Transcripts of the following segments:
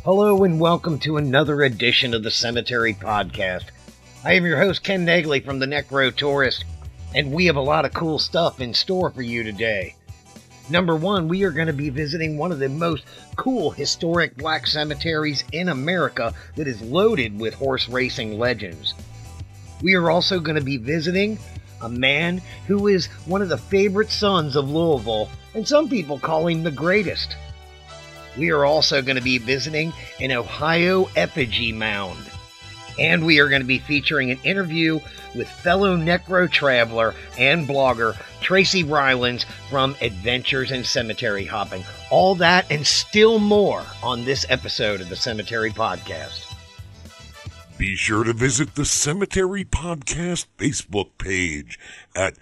Hello and welcome to another edition of the Cemetery Podcast. I am your host, Ken Negley from the Necro Tourist, and we have a lot of cool stuff in store for you today. Number one, we are going to be visiting one of the most cool historic black cemeteries in America that is loaded with horse racing legends. We are also going to be visiting a man who is one of the favorite sons of Louisville, and some people call him the greatest. We are also going to be visiting an Ohio effigy mound. And we are going to be featuring an interview with fellow necro traveler and blogger Tracy Rylands from Adventures in Cemetery Hopping. All that and still more on this episode of the Cemetery Podcast. Be sure to visit the Cemetery Podcast Facebook page at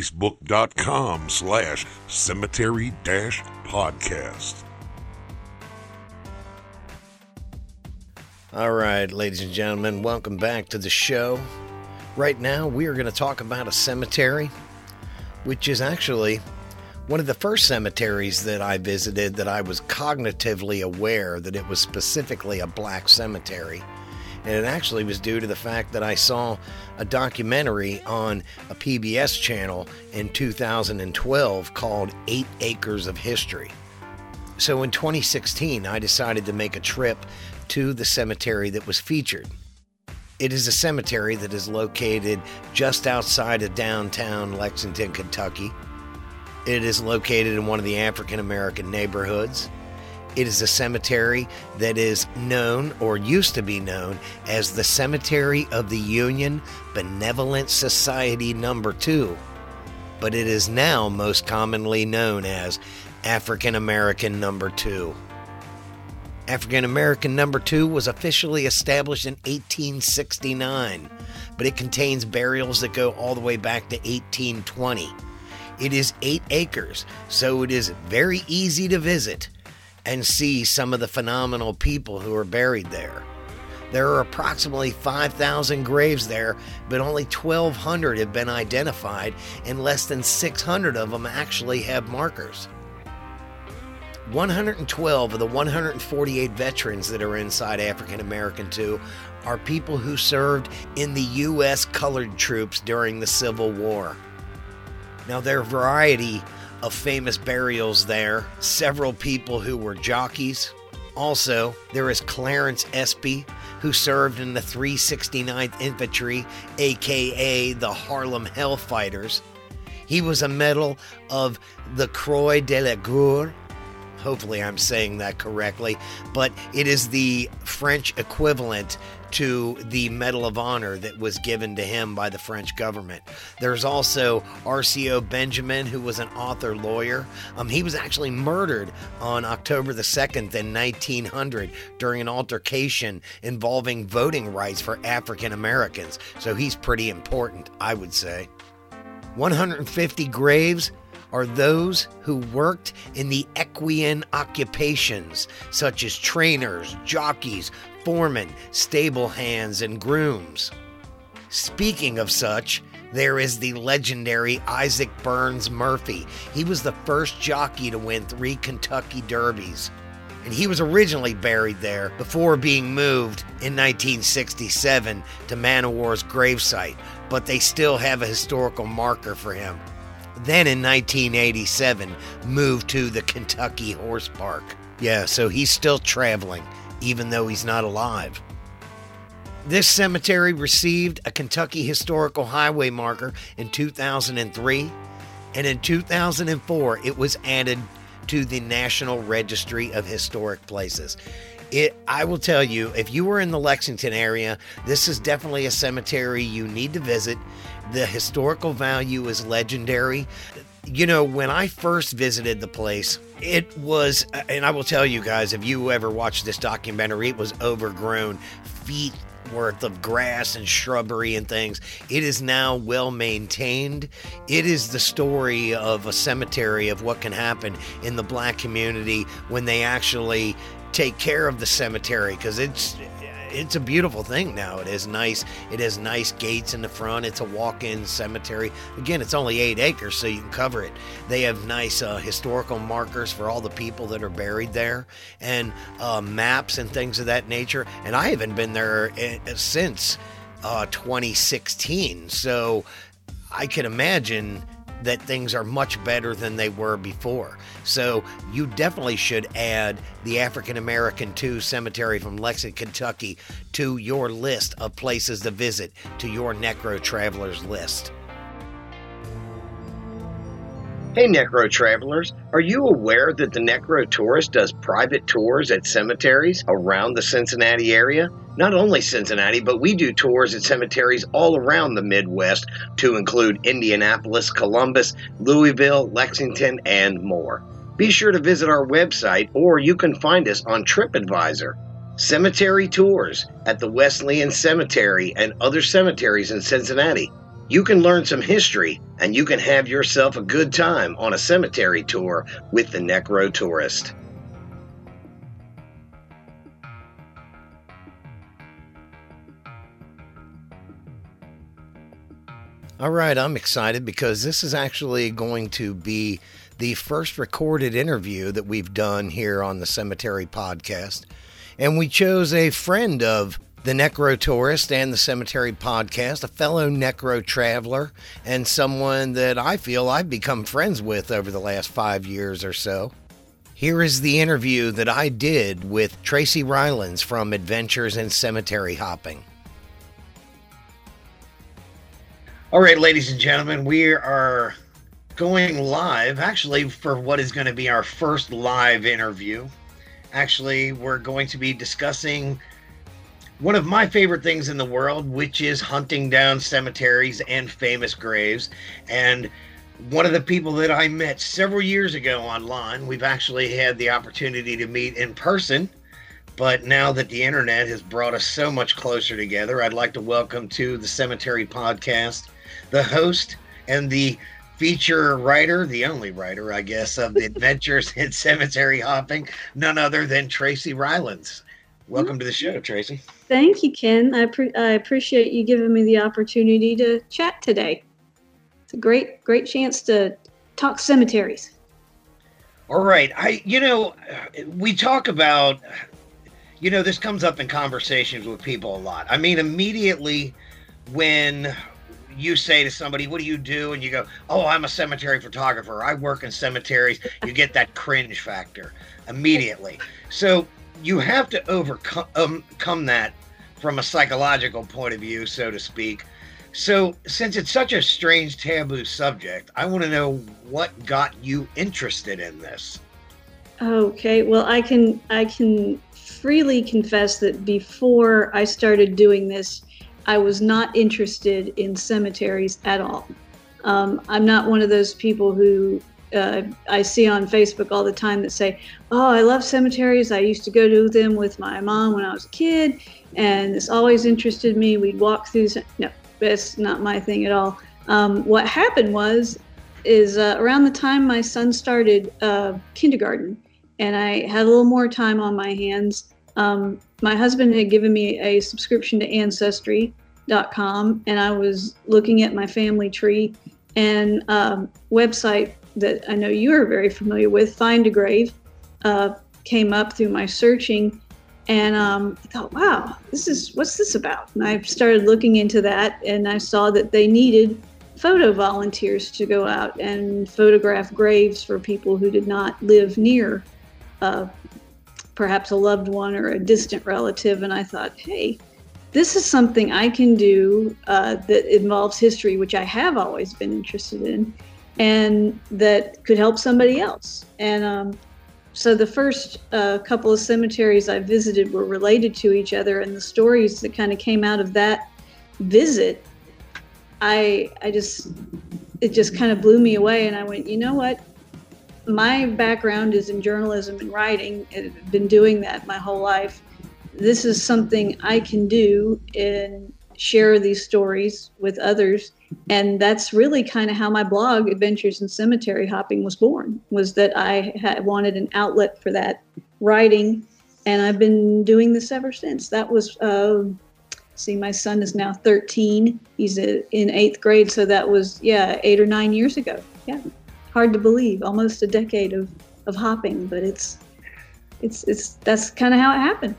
facebook.com/cemetery-podcast. All right, ladies and gentlemen, welcome back to the show. Right now, we are going to talk about a cemetery, which is actually one of the first cemeteries that I visited that I was cognitively aware that it was specifically a black cemetery. And it actually was due to the fact that I saw a documentary on a PBS channel in 2012 called 8 Acres of History. So in 2016, I decided to make a trip to the cemetery that was featured. It is a cemetery that is located just outside of downtown Lexington, Kentucky. It is located in one of the African American neighborhoods. It is a cemetery that is known, or used to be known, as the Cemetery of the Union Benevolent Society No. 2, but it is now most commonly known as African American No. 2. African American No. 2 was officially established in 1869, but it contains burials that go all the way back to 1820. It is 8 acres, so it is very easy to visit and see some of the phenomenal people who are buried there. There are approximately 5,000 graves there, but only 1,200 have been identified, and less than 600 of them actually have markers. 112 of the 148 veterans that are inside African American 2 are people who served in the U.S. colored troops during the Civil War. Now, there are a variety of famous burials there, several people who were jockeys. Also, there is Clarence Espy, who served in the 369th Infantry, aka the Harlem Hellfighters. He was a medal of the Croix de la Guerre. Hopefully I'm saying that correctly, but it is the French equivalent to the Medal of Honor that was given to him by the French government. There's also R.C.O. Benjamin, who was an author lawyer. He was actually murdered on October the 2nd in 1900 during an altercation involving voting rights for African Americans. So he's pretty important, I would say. 150 graves are those who worked in the equine occupations, such as trainers, jockeys, foremen, stable hands, and grooms. Speaking of such, there is the legendary Isaac Burns Murphy. He was the first jockey to win 3 Kentucky Derbies, and he was originally buried there before being moved in 1967 to Man O' War's gravesite, but they still have a historical marker for him. Then in 1987, moved to the Kentucky Horse Park. Yeah, so he's still traveling, even though he's not alive. This cemetery received a Kentucky Historical Highway marker in 2003, and in 2004, it was added to the National Registry of Historic Places. I will tell you, if you were in the Lexington area, this is definitely a cemetery you need to visit. The historical value is legendary. You know, when I first visited the place, it was, and I will tell you guys, if you ever watched this documentary, it was overgrown, feet worth of grass and shrubbery and things. It is now well maintained. It is the story of a cemetery, of what can happen in the black community when they actually take care of the cemetery, because it's a beautiful thing now. It is nice. It has nice gates in the front. It's a walk-in cemetery. Again, it's only 8 acres, so you can cover it. They have nice historical markers for all the people that are buried there, and maps and things of that nature. And I haven't been there since 2016, so I can imagine that things are much better than they were before. So you definitely should add the African American 2 Cemetery from Lexington, Kentucky to your list of places to visit, to your Necro Travelers list. Hey Necro Travelers, are you aware that the Necro Tourist does private tours at cemeteries around the Cincinnati area? Not only Cincinnati, but we do tours at cemeteries all around the Midwest to include Indianapolis, Columbus, Louisville, Lexington, and more. Be sure to visit our website, or you can find us on TripAdvisor. Cemetery tours at the Wesleyan Cemetery and other cemeteries in Cincinnati. You can learn some history, and you can have yourself a good time on a cemetery tour with the Necro Tourist. All right, I'm excited because this is actually going to be the first recorded interview that we've done here on the Cemetery Podcast. And we chose a friend of the Necro Tourist and the Cemetery Podcast, a fellow Necro traveler, and someone that I feel I've become friends with over the last 5 years or so. Here is the interview that I did with Tracy Rylands from Adventures in Cemetery Hopping. All right, ladies and gentlemen, we are going live, actually, for what is going to be our first live interview. Actually, we're going to be discussing one of my favorite things in the world, which is hunting down cemeteries and famous graves. And one of the people that I met several years ago online, we've actually had the opportunity to meet in person. But now that the internet has brought us so much closer together, I'd like to welcome to the Cemetery Podcast the host and the feature writer, the only writer, I guess, of the Adventures in Cemetery Hopping, none other than Tracy Rylands. Welcome to the show, Tracy. Thank you, Ken. I appreciate you giving me the opportunity to chat today. It's a great chance to talk cemeteries. All right. We talk about, this comes up in conversations with people a lot. I mean, immediately when you say to somebody, what do you do? And you go, oh, I'm a cemetery photographer. I work in cemeteries. You get that cringe factor immediately. So you have to overcome that from a psychological point of view, so to speak. So since it's such a strange taboo subject, I want to know what got you interested in this. Okay, well, I can freely confess that before I started doing this, I was not interested in cemeteries at all. I'm not one of those people who I see on Facebook all the time that say, oh, I love cemeteries. I used to go to them with my mom when I was a kid, and this always interested me. We'd walk through. No, that's not my thing at all. What happened is around the time my son started kindergarten, and I had a little more time on my hands, my husband had given me a subscription to Ancestry.com, and I was looking at my family tree, and website that I know you are very familiar with, Find a Grave, came up through my searching, and I thought, wow, what's this about? And I started looking into that, and I saw that they needed photo volunteers to go out and photograph graves for people who did not live near perhaps a loved one or a distant relative. And I thought, hey, this is something I can do that involves history, which I have always been interested in, and that could help somebody else. And so the first couple of cemeteries I visited were related to each other, and the stories that kind of came out of that visit, it just kind of blew me away. And I went, you know what? My background is in journalism and writing, and I've been doing that my whole life. This is something I can do and share these stories with others. And that's really kind of how my blog, Adventures in Cemetery Hopping, was born, was that I wanted an outlet for that writing And I've been doing this ever since. That was, my son is now 13. He's in 8th grade. So that was, 8 or 9 years ago. Yeah. Hard to believe. Almost a decade of hopping, but it's that's kind of how it happened.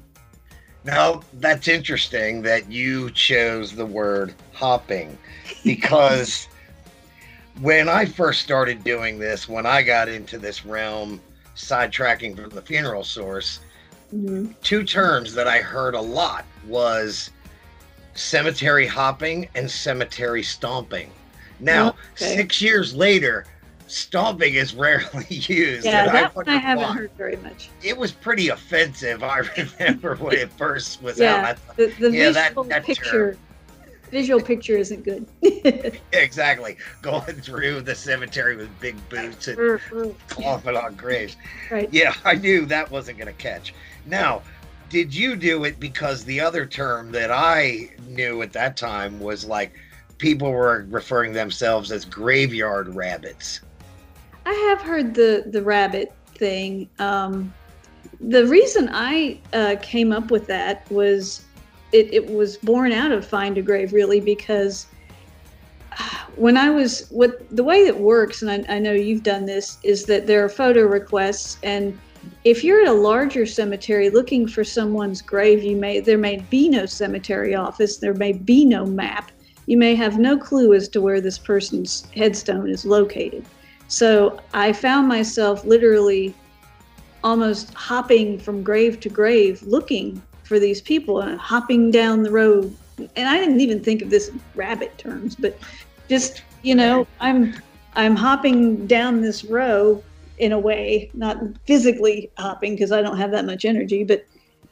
Now, that's interesting that you chose the word hopping, because when I first started doing this, when I got into this realm, sidetracking from the funeral source, two terms that I heard a lot was cemetery hopping and cemetery stomping. Now, 6 years later, stomping is rarely used. Yeah, that one I haven't heard very much. It was pretty offensive. I remember when it first was out. I thought, the visual picture isn't good. Exactly. Going through the cemetery with big boots and clothing on graves. Right. Yeah, I knew that wasn't going to catch. Now, did you do it because the other term that I knew at that time was like people were referring themselves as graveyard rabbits? I have heard the rabbit thing. The reason I came up with that was it was born out of Find a Grave, really, because when the way it works, and I know you've done this, is that there are photo requests, and if you're at a larger cemetery looking for someone's grave, there may be no cemetery office, there may be no map, you may have no clue as to where this person's headstone is located. So I found myself literally almost hopping from grave to grave looking for these people and hopping down the road. And I didn't even think of this in rabbit terms, but just, I'm hopping down this row in a way, not physically hopping because I don't have that much energy, but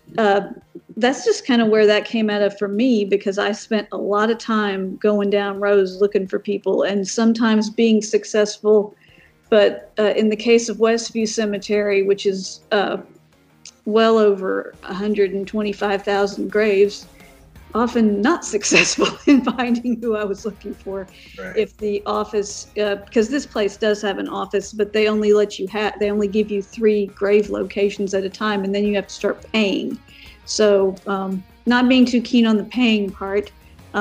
that's just kind of where that came out of for me, because I spent a lot of time going down rows looking for people and sometimes being successful. But in the case of Westview Cemetery, which is well over 125,000 graves, often not successful in finding who I was looking for. Right. If the office, because this place does have an office, but they only they only give you 3 grave locations at a time, and then you have to start paying. So not being too keen on the paying part,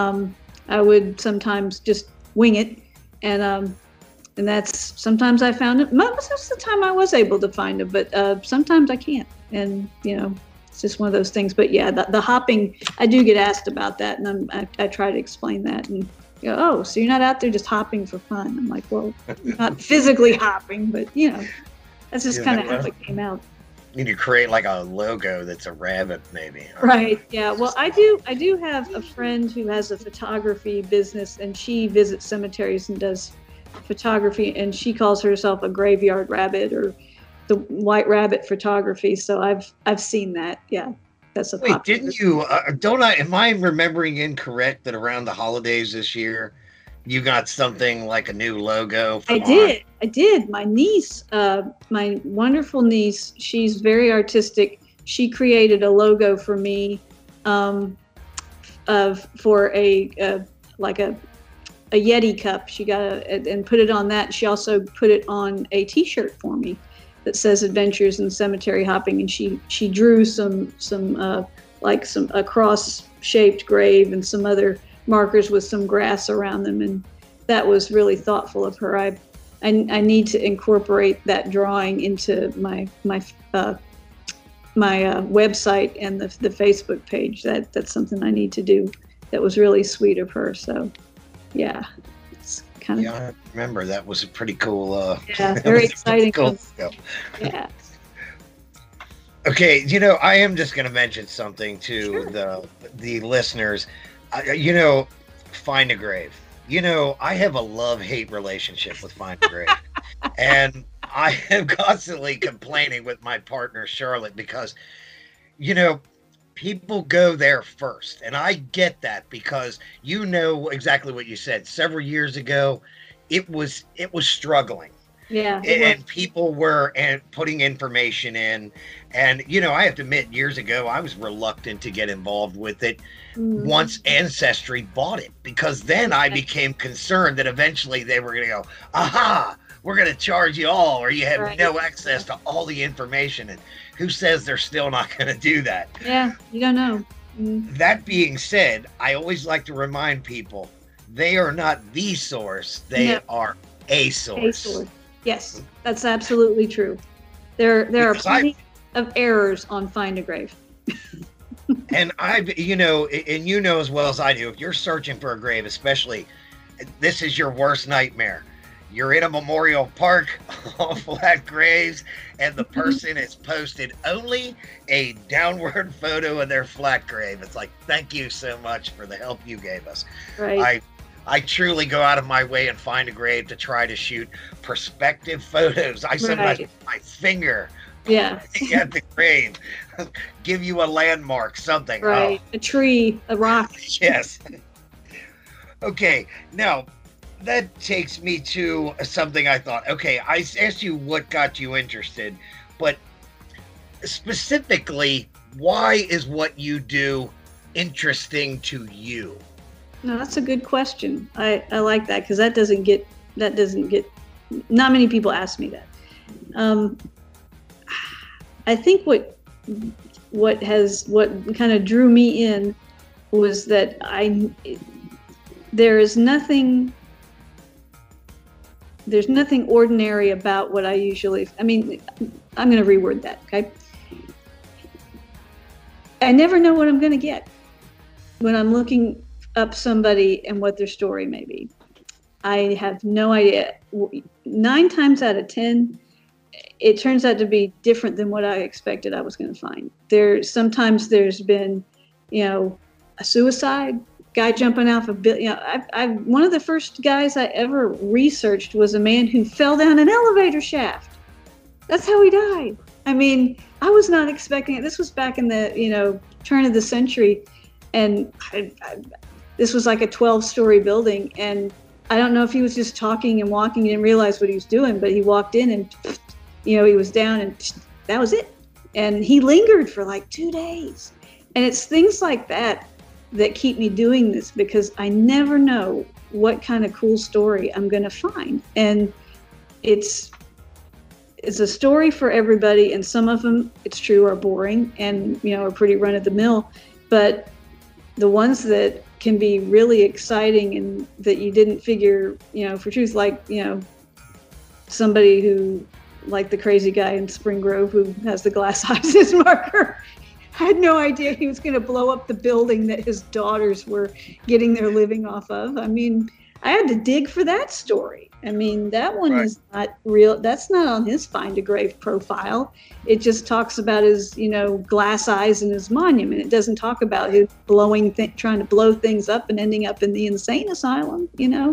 I would sometimes just wing it, and that's, sometimes I found it. Most of the time I was able to find it, but sometimes I can't. And, it's just one of those things. But yeah, the hopping, I do get asked about that. And I try to explain that. And oh, so you're not out there just hopping for fun. I'm like, well, not physically hopping, but, that's just kind of how it came out. You need to create like a logo that's a rabbit, maybe. Right. Yeah. Well, I do have a friend who has a photography business, and she visits cemeteries and does photography, and she calls herself a graveyard rabbit, or the White Rabbit photography. So I've seen that. Yeah, that's a. Wait, didn't you? Am I remembering incorrect that around the holidays this year, you got something like a new logo? I did. My niece, my wonderful niece, she's very artistic. She created a logo for me, for a Yeti cup. She got and put it on that. She also put it on a T-shirt for me that says Adventures in Cemetery Hopping, and she drew some a cross-shaped grave and some other markers with some grass around them, and that was really thoughtful of her. I need to incorporate that drawing into my website and the Facebook page. That's something I need to do. That was really sweet of her. So. Yeah, it's kind of. Yeah, I remember that was a pretty cool. Yeah, very exciting. Cool. Yeah. Okay, I am just going to mention something to the listeners. Find a Grave. I have a love-hate relationship with Find a Grave, and I am constantly complaining with my partner Charlotte because, people go there first. And I get that because exactly what you said. Several years ago, it was struggling. Yeah. And people were putting information in. And, I have to admit, years ago, I was reluctant to get involved with it once Ancestry bought it, because then I became concerned that eventually they were going to go, aha, we're going to charge you all, or you have no access to all the information. And who says they're still not going to do that? Yeah, you don't know. That being said, I always like to remind people they are not the source, they are a source. A source. Yes, that's absolutely true. There are plenty of errors on Find a Grave. And you know as well as I do, if you're searching for a grave, especially, this is your worst nightmare. You're in a memorial park, all flat graves, and the person has posted only a downward photo of their flat grave. It's like, thank you so much for the help you gave us. Right. I truly go out of my way and find a grave to try to shoot perspective photos. I sometimes put my finger at the grave, give you a landmark, something. Right, a tree, a rock. Yes. Okay, now that takes me to something I thought. Okay, I asked you what got you interested, but specifically, why is what you do interesting to you? No, that's a good question. I like that because that doesn't get not many people ask me that. I think what kind of drew me in was that there's nothing ordinary about what I usually, I'm going to reword that. Okay. I never know what I'm going to get when I'm looking up somebody and what their story may be. I have no idea. 9 times out of 10, it turns out to be different than what I expected I was going to find. Sometimes there's been, a suicide, guy jumping off a building. One of the first guys I ever researched was a man who fell down an elevator shaft. That's how he died. I was not expecting it. This was back in the, turn of the century. And this was like a 12-story building. And I don't know if he was just talking and walking and didn't realize what he was doing, but he walked in and, he was down and that was it. And he lingered for like 2 days. And it's things like that keep me doing this because I never know what kind of cool story I'm going to find. And it's a story for everybody. And some of them, it's true, are boring and, are pretty run of the mill. But the ones that can be really exciting and that you didn't figure, for truth, like, somebody who, like the crazy guy in Spring Grove who has the glass eyes as marker. I had no idea he was going to blow up the building that his daughters were getting their living off of. I had to dig for that story. That one is not real. That's not on his Find a Grave profile. It just talks about his, glass eyes and his monument. It doesn't talk about him trying to blow things up and ending up in the insane asylum.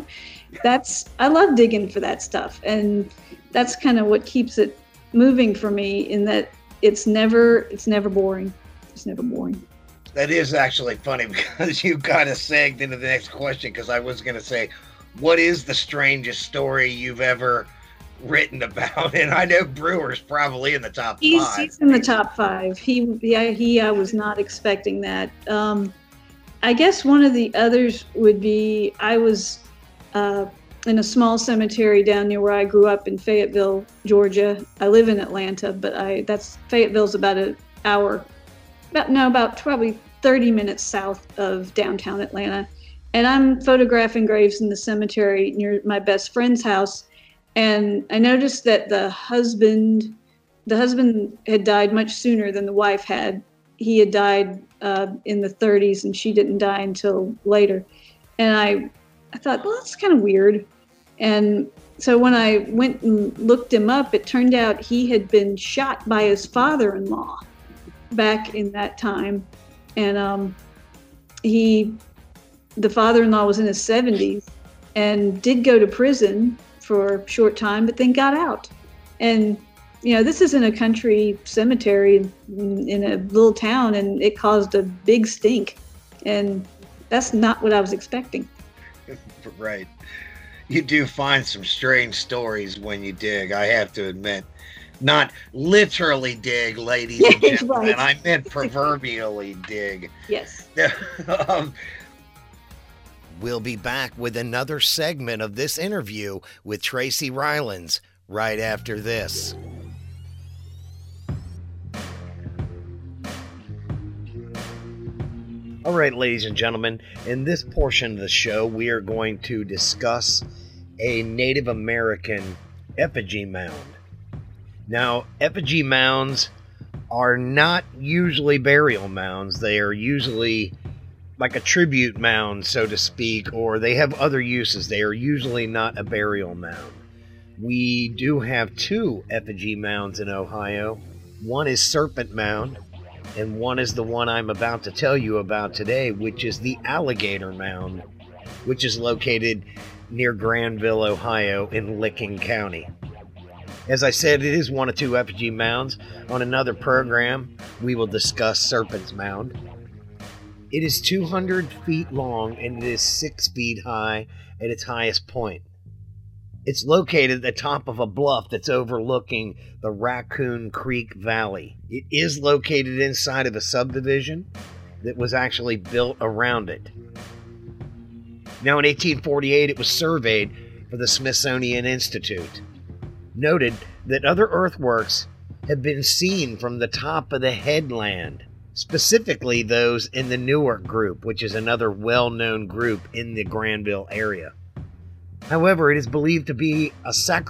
I love digging for that stuff. And that's kind of what keeps it moving for me in that it's never boring. It's never boring. That is actually funny because you kind of segged into the next question because I was going to say, what is the strangest story you've ever written about? And I know Brewer's probably in the top 5. He's in the top 5. I was not expecting that. I guess one of the others would be I was in a small cemetery down near where I grew up in Fayetteville, Georgia. I live in Atlanta, but Fayetteville's about an hour, about probably 30 minutes south of downtown Atlanta. And I'm photographing graves in the cemetery near my best friend's house. And I noticed that the husband had died much sooner than the wife had. He had died in the 30s and she didn't die until later. And I thought, well, that's kind of weird. And so when I went and looked him up, it turned out he had been shot by his father-in-law back in that time. And the father-in-law was in his 70s and did go to prison for a short time, but then got out. And, this isn't a country cemetery in a little town, and it caused a big stink. And that's not what I was expecting. Right. You do find some strange stories when you dig, I have to admit. Not literally dig, ladies and gentlemen. Right. I meant proverbially dig. Yes. We'll be back with another segment of this interview with Tracy Rylands right after this. All right, ladies and gentlemen, in this portion of the show, we are going to discuss a Native American effigy mound. Now, effigy mounds are not usually burial mounds. They are usually like a tribute mound, so to speak, or they have other uses. They are usually not a burial mound. We do have two effigy mounds in Ohio. One is Serpent Mound, and one is the one I'm about to tell you about today, which is the Alligator Mound, which is located near Granville, Ohio, in Licking County. As I said, it is one of two effigy mounds. On another program, we will discuss Serpent's Mound. It is 200 feet long and it is 6 feet high at its highest point. It's located at the top of a bluff that's overlooking the Raccoon Creek Valley. It is located inside of a subdivision that was actually built around it. Now, in 1848, it was surveyed for the Smithsonian Institute. Noted that other earthworks have been seen from the top of the headland, specifically those in the Newark group, which is another well-known group in the Granville area. However, it is believed to be a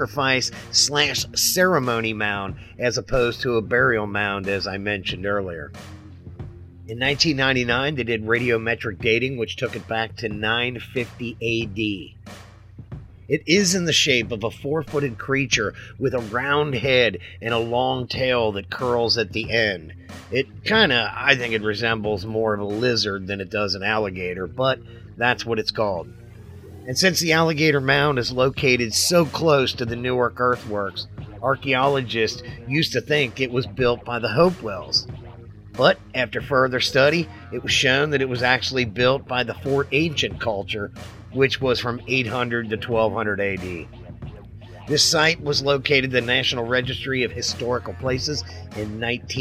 sacrifice/ceremony mound as opposed to a burial mound, as I mentioned earlier. In 1999, they did radiometric dating, which took it back to 950 AD. It is in the shape of a 4-footed creature with a round head and a long tail that curls at the end. It I think it resembles more of a lizard than it does an alligator, but that's what it's called. And since the Alligator Mound is located so close to the Newark earthworks, archaeologists used to think it was built by the Hopewells. But after further study, it was shown that it was actually built by the Fort Ancient culture, which was from 800 to 1200 AD. This site was located in the National Registry of Historical Places in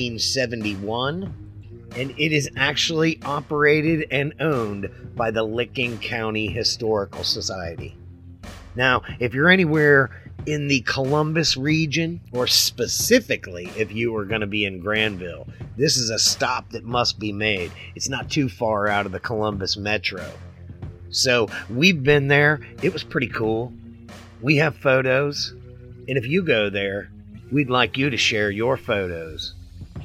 1971, and it is actually operated and owned by the Licking County Historical Society. Now, if you're anywhere in the Columbus region, or specifically if you are going to be in Granville, this is a stop that must be made. It's not too far out of the Columbus metro. So we've been there. It was pretty cool. We have photos, and if you go there, we'd like you to share your photos.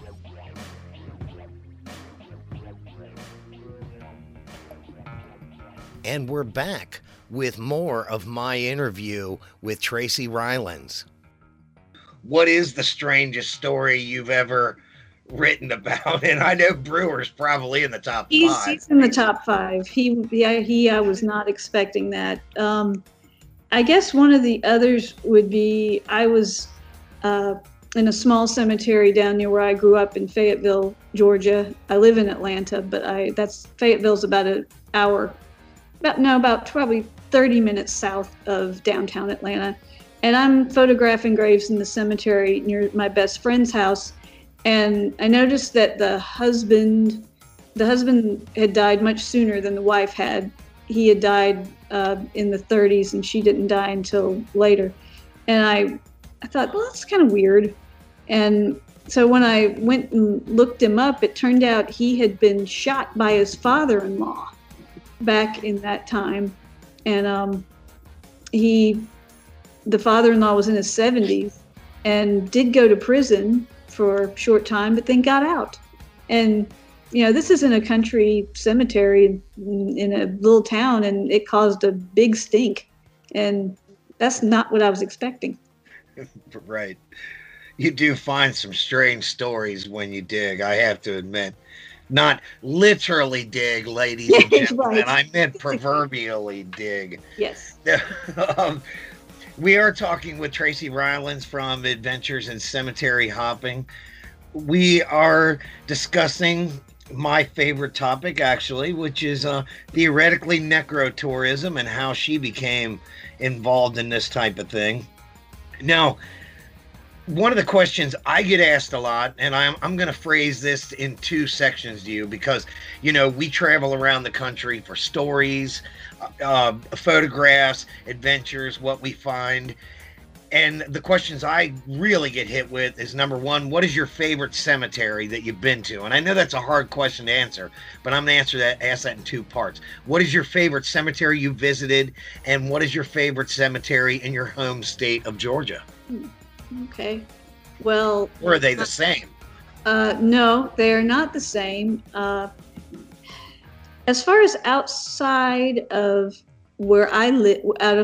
And we're back with more of my interview with Tracy Rylands. What is the strangest story you've ever written about? And I know Brewer's probably in the top 5. He's in the top 5. I was not expecting that. I guess one of the others would be, I was in a small cemetery down near where I grew up in Fayetteville, Georgia. I live in Atlanta, but Fayetteville's about an hour, about probably 30 minutes south of downtown Atlanta. And I'm photographing graves in the cemetery near my best friend's house. And I noticed that the husband had died much sooner than the wife had. He had died in the 30s, and she didn't die until later. And I thought, well, that's kind of weird. And so when I went and looked him up, it turned out he had been shot by his father-in-law back in that time. And the father-in-law was in his 70s and did go to prison for a short time, but then got out. And, this isn't a country cemetery in a little town, and it caused a big stink. And that's not what I was expecting. Right. You do find some strange stories when you dig, I have to admit. Not literally dig, ladies and gentlemen. Right. I meant proverbially dig. Yes. We are talking with Tracy Rylands from Adventures in Cemetery Hopping. We are discussing my favorite topic, actually, which is theoretically necrotourism and how she became involved in this type of thing. Now, one of the questions I get asked a lot, and I'm going to phrase this in 2 sections to you because, we travel around the country for stories, photographs, adventures, what we find. And the questions I really get hit with is, number one, what is your favorite cemetery that you've been to? And I know that's a hard question to answer, but I'm going to ask that in two parts. What is your favorite cemetery you visited? And what is your favorite cemetery in your home state of Georgia? Okay. Well, or are they the same? No, they are not the same. As far as outside of where I live,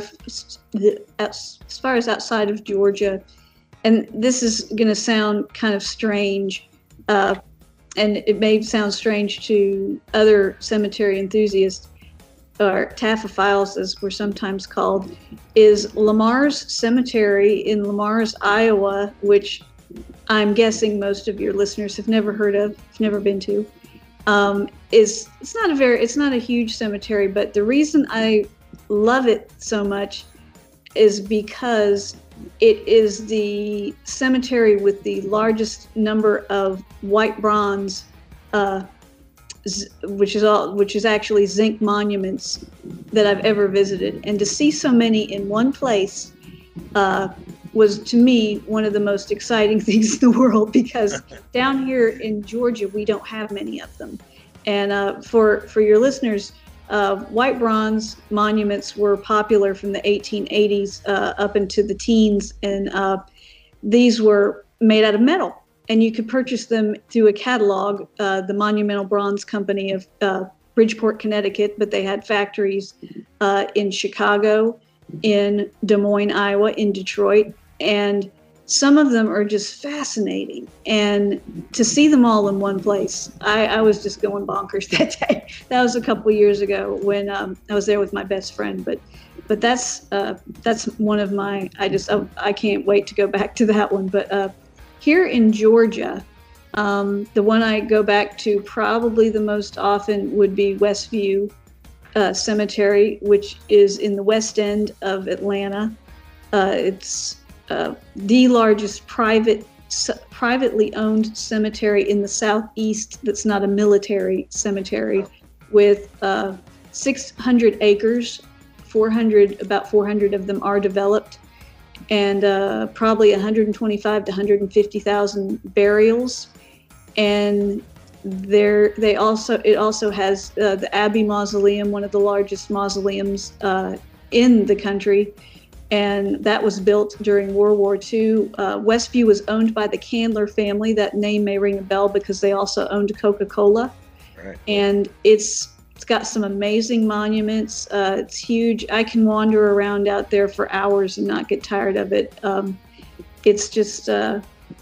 as far as outside of Georgia, and this is going to sound kind of strange, and it may sound strange to other cemetery enthusiasts, or taphophiles as we're sometimes called, is Lamar's Cemetery in Lamar's, Iowa, which I'm guessing most of your listeners have never heard of, have never been to. It's not a huge cemetery, but the reason I love it so much is because it is the cemetery with the largest number of white bronze, which is actually zinc monuments that I've ever visited. And to see so many in one place was, to me, one of the most exciting things in the world, because down here in Georgia we don't have many of them. And for your listeners, white bronze monuments were popular from the 1880s up into the teens, and these were made out of metal, and you could purchase them through a catalog, the Monumental Bronze Company of Bridgeport, Connecticut, but they had factories in Chicago, in Des Moines, Iowa, in Detroit, and some of them are just fascinating. And to see them all in one place, I was just going bonkers that day. That was a couple of years ago when I was there with my best friend. But that's one of my, I can't wait to go back to that one. But here in Georgia, the one I go back to probably the most often would be Westview Cemetery, which is in the West End of Atlanta. It's the largest privately owned cemetery in the Southeast that's not a military cemetery, with 600 acres. About 400 of them are developed, and probably 125 to 150,000 burials. And it also has the Abbey Mausoleum, one of the largest mausoleums in the country. And that was built during World War II. Westview was owned by the Candler family. That name may ring a bell because they also owned Coca-Cola. Right. And it's got some amazing monuments. It's huge. I can wander around out there for hours and not get tired of it. It's just, and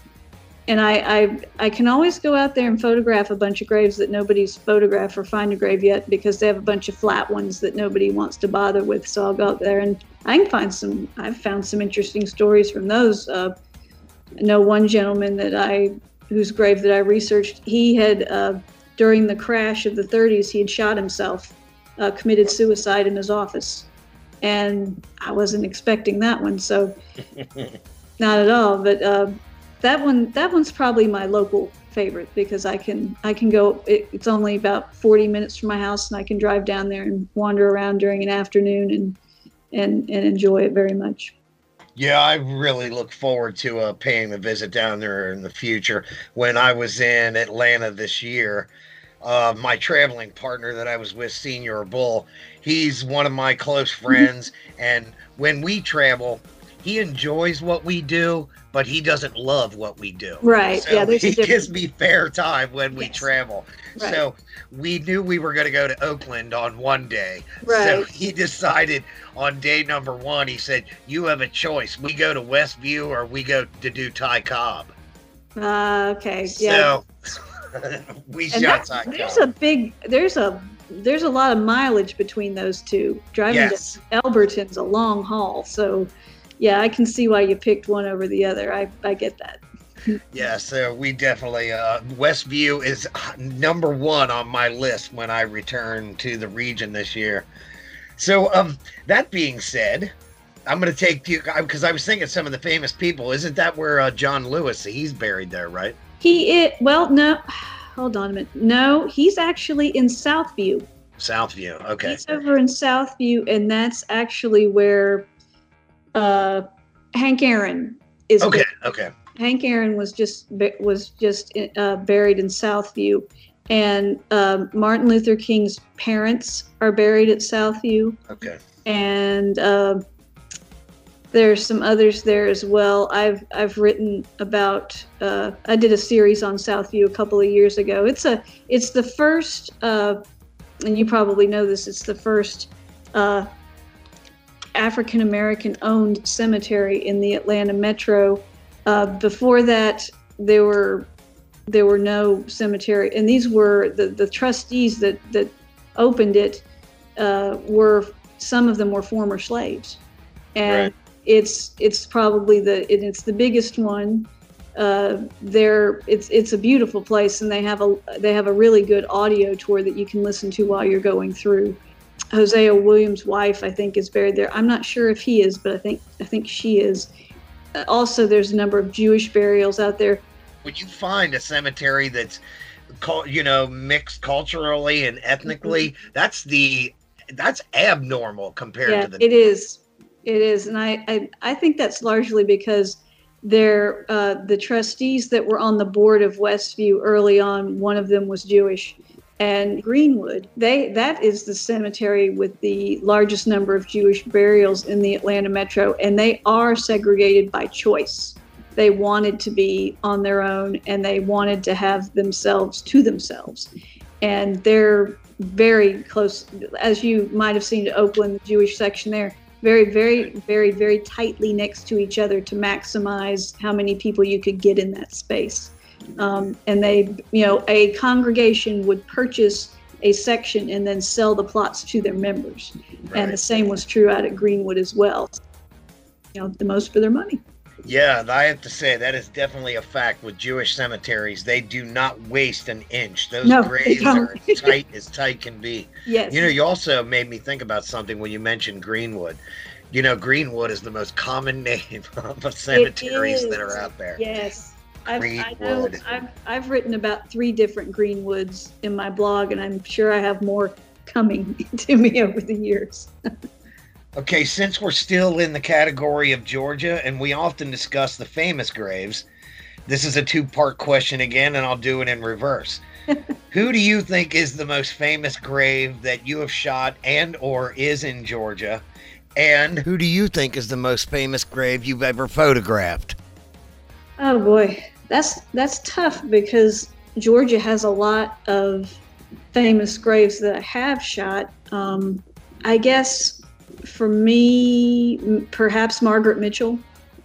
I can always go out there and photograph a bunch of graves that nobody's photographed or find a grave yet, because they have a bunch of flat ones that nobody wants to bother with. So I'll go out there and I've found some interesting stories from those. I know one gentleman whose grave that I researched, he had, during the crash of the 30s, he had shot himself, committed suicide in his office. And I wasn't expecting that one, so not at all. But that one's probably my local favorite, because I can go, it's only about 40 minutes from my house, and I can drive down there and wander around during an afternoon and enjoy it very much. Yeah, I really look forward to paying a visit down there in the future. When I was in Atlanta this year, my traveling partner that I was with, Senior Bull, he's one of my close friends, and when we travel, he enjoys what we do, but he doesn't love what we do. Right. So yeah. He gives me fair time when we travel. Right. So we knew we were going to go to Oakland on one day. Right. So he decided on day number one, he said, you have a choice. We go to Westview or we go to do Ty Cobb. Okay. Yeah. So we shot Ty Cobb. There's a lot of mileage between those two. Driving to Elberton's a long haul. So yeah, I can see why you picked one over the other. I get that. Yeah, so we definitely, Westview is number one on my list when I return to the region this year. So that being said, I'm going to take you, because I was thinking some of the famous people. Isn't that where John Lewis, he's buried there, right? Well, no, hold on a minute. No, he's actually in Southview. Southview, okay. He's over in Southview, and that's actually where Hank Aaron is Okay. buried. Okay. Hank Aaron was just buried in Southview, and Martin Luther King's parents are buried at Southview, Okay. and there's some others there as well. I've written about. I did a series on Southview a couple of years ago. It's the first, and you probably know this. It's the first African American owned cemetery in the Atlanta metro. Before that, there were no cemetery, and these were the trustees that opened it. Were some of them were former slaves, and Right. it's probably it's the biggest one. It's a beautiful place, and they have a really good audio tour that you can listen to while you're going through. Hosea Williams' wife, I think, is buried there. I'm not sure if he is, but I think she is. Also, there's a number of Jewish burials out there. When you find a cemetery that's mixed culturally and ethnically, that's abnormal compared to the. It is, and I think that's largely because they're the trustees that were on the board of Westview early on. One of them was Jewish, and Greenwood. That is the cemetery with the largest number of Jewish burials in the Atlanta metro, and they are segregated by choice. They wanted to be on their own, and they wanted to have themselves to themselves. And they're very close, as you might have seen to Oakland, the Jewish section there, very, very, very, very tightly next to each other to maximize how many people you could get in that space. And they, a congregation would purchase a section and then sell the plots to their members. Right. And the same was true out at Greenwood as well. The most for their money. Yeah, I have to say that is definitely a fact with Jewish cemeteries. They do not waste an inch. Those graves are tight as tight can be. Yes. You also made me think about something when you mentioned Greenwood. Greenwood is the most common name of cemeteries that are out there. Yes. I've written about 3 different Greenwoods in my blog, and I'm sure I have more coming to me over the years. Okay, since we're still in the category of Georgia, and we often discuss the famous graves, this is a 2-part question again, and I'll do it in reverse. Who do you think is the most famous grave that you have shot and or is in Georgia? And who do you think is the most famous grave you've ever photographed? Oh boy, that's tough because Georgia has a lot of famous graves that I have shot. I guess for me, perhaps Margaret Mitchell.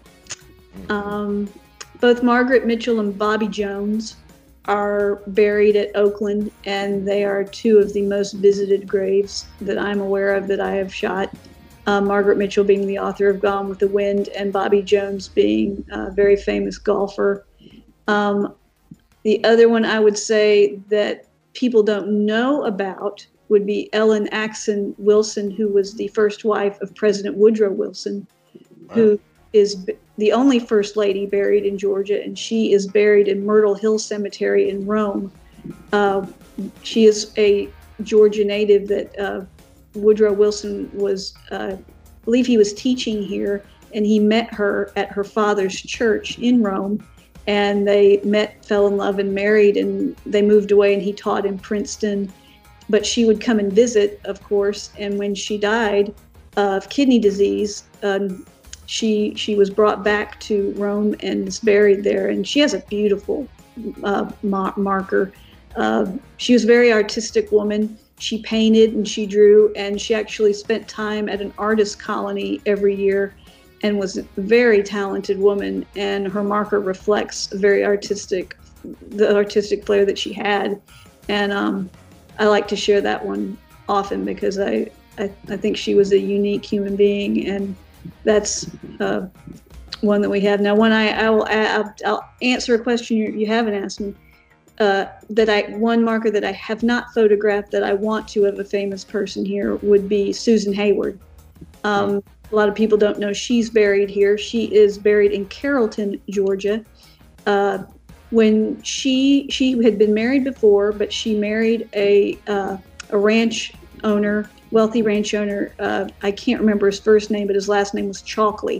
Both Margaret Mitchell and Bobby Jones are buried at Oakland, and they are 2 of the most visited graves that I'm aware of that I have shot. Margaret Mitchell being the author of Gone with the Wind, and Bobby Jones being a very famous golfer. The other one I would say that people don't know about would be Ellen Axon Wilson, who was the first wife of President Woodrow Wilson, who is the only first lady buried in Georgia, and she is buried in Myrtle Hill Cemetery in Rome. She is a Georgia native that Woodrow Wilson was, I believe he was teaching here, and he met her at her father's church in Rome, and they met, fell in love, and married, and they moved away, and he taught in Princeton. But she would come and visit, of course, and when she died of kidney disease, she was brought back to Rome and is buried there, and she has a beautiful marker. She was a very artistic woman. She painted and she drew, and she actually spent time at an artist colony every year and was a very talented woman, and her marker reflects the artistic flair that she had. And I like to share that one often because I think she was a unique human being, and that's one that we have. Now, I'll answer a question you haven't asked me. One marker that I have not photographed that I want to of a famous person here would be Susan Hayward. A lot of people don't know she's buried here. She is buried in Carrollton, Georgia. When she had been married before, but she married a ranch owner, wealthy ranch owner. I can't remember his first name, but his last name was Chalkley.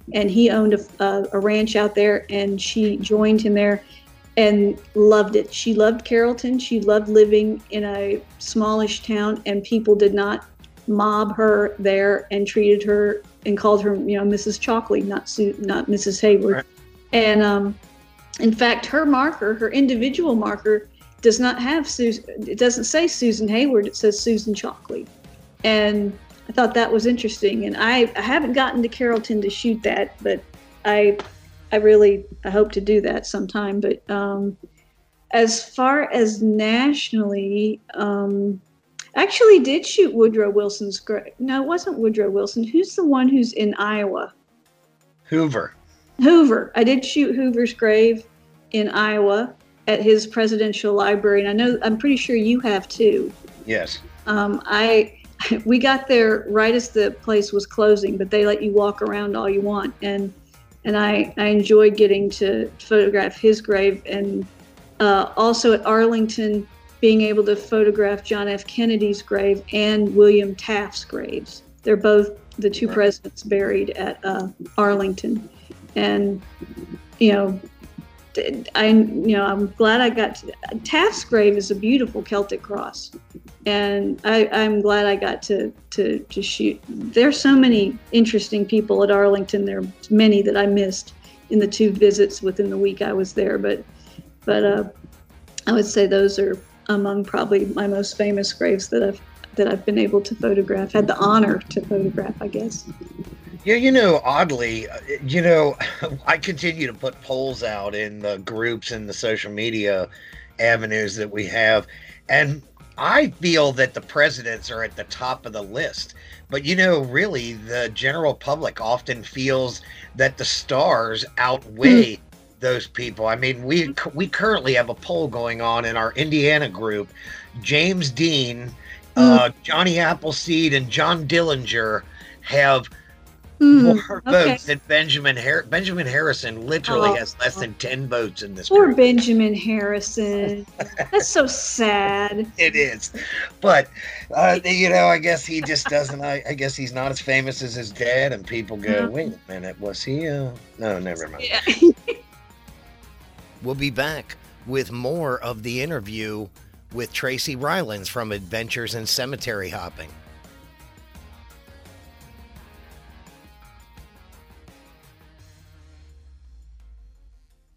and he owned a ranch out there, and she joined him there and loved it. She loved Carrollton. She loved living in a smallish town, and people did not mob her there and treated her and called her, Mrs. Chalkley, not Mrs. Hayward. Right. And in fact, her individual marker does not have Susan. It doesn't say Susan Hayward. It says Susan Chalkley. And I thought that was interesting. And I haven't gotten to Carrollton to shoot that, but I hope to do that sometime. But as far as nationally, actually did shoot Woodrow Wilson's grave. No, it wasn't Woodrow Wilson. Who's the one who's in Iowa? Hoover. I did shoot Hoover's grave in Iowa at his presidential library, and I'm pretty sure you have too. Yes. We got there right as the place was closing, but they let you walk around all you want, and I enjoyed getting to photograph his grave, and also at Arlington, being able to photograph John F. Kennedy's grave and William Taft's graves. They're both the two presidents buried at Arlington, and I'm glad I got to. Taft's grave is a beautiful Celtic cross, and I'm glad I got to shoot. There's so many interesting people at Arlington. There are many that I missed in the 2 visits within the week I was there, but I would say those are among probably my most famous graves that I've been able to photograph. Had the honor to photograph, I guess. Yeah, oddly, I continue to put polls out in the groups and the social media avenues that we have, and I feel that the presidents are at the top of the list. But, really, the general public often feels that the stars outweigh those people. I mean, we currently have a poll going on in our Indiana group. James Dean, Johnny Appleseed, and John Dillinger have more votes than Benjamin Harrison. Benjamin Harrison literally has less than 10 votes in this Poor group. Benjamin Harrison. That's so sad. It is. But, I guess he just doesn't. I guess he's not as famous as his dad, and people go, wait a minute, was he? No, never mind. Yeah. We'll be back with more of the interview with Tracy Rylands from Adventures in Cemetery Hopping.